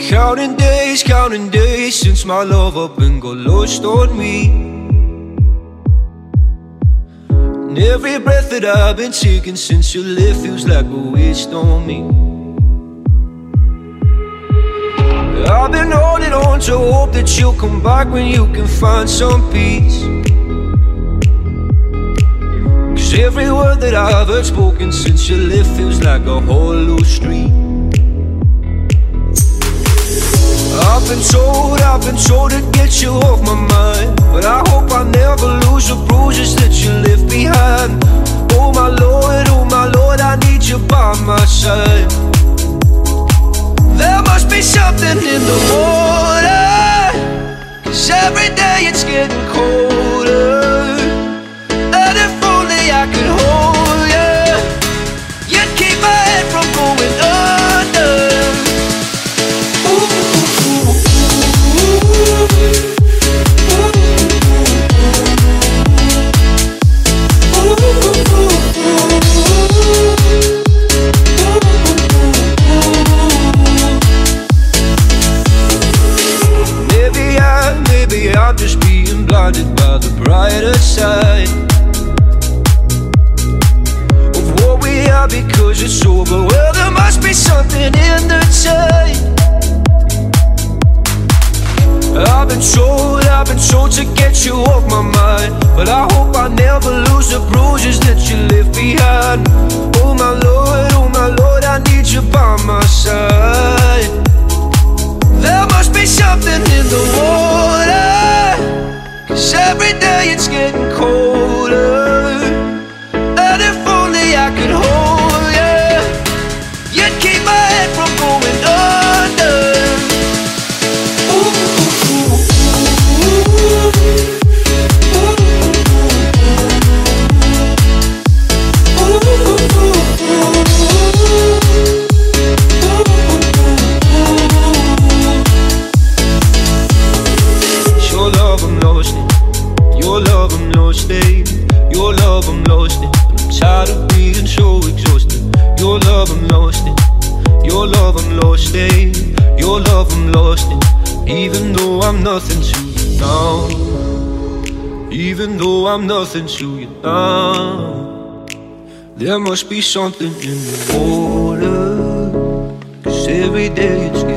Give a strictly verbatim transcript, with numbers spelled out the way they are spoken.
Counting days, counting days since my love up and got lost on me. And every breath that I've been taking since you left feels like a waste on me. I've been holding on to hope that you'll come back when you can find some peace. Cause every word that I've heard spoken since you left feels like a hollow street. I've been told, I've been told to get you off my mind, but I hope I never lose the bruises that you left behind. Oh my Lord, oh my Lord, I need you by my side. There must be something in the water, cause every day it's getting colder. And if only I could hold you, you'd keep my head from going under. I'm just being blinded by the brighter side of what we are because it's over. Well, there must be something in the tide. I've been told, I've been told to get you off my mind, but I hope I never lose the bruises that you left behind. Oh my Lord, oh my Lord, I need you by my side. There must be something in the water, cause every day it's getting colder. And if only I could hold you, you'd keep my head from going under. Your love I'm lost in, your love I'm lost in, your love I'm lost in. I'm tired of being so exhausted. Your love I'm lost in, your love I'm lost in, your love I'm lost in. Even though I'm nothing to you now, even though I'm nothing to you now, there must be something in the water, cause every day it's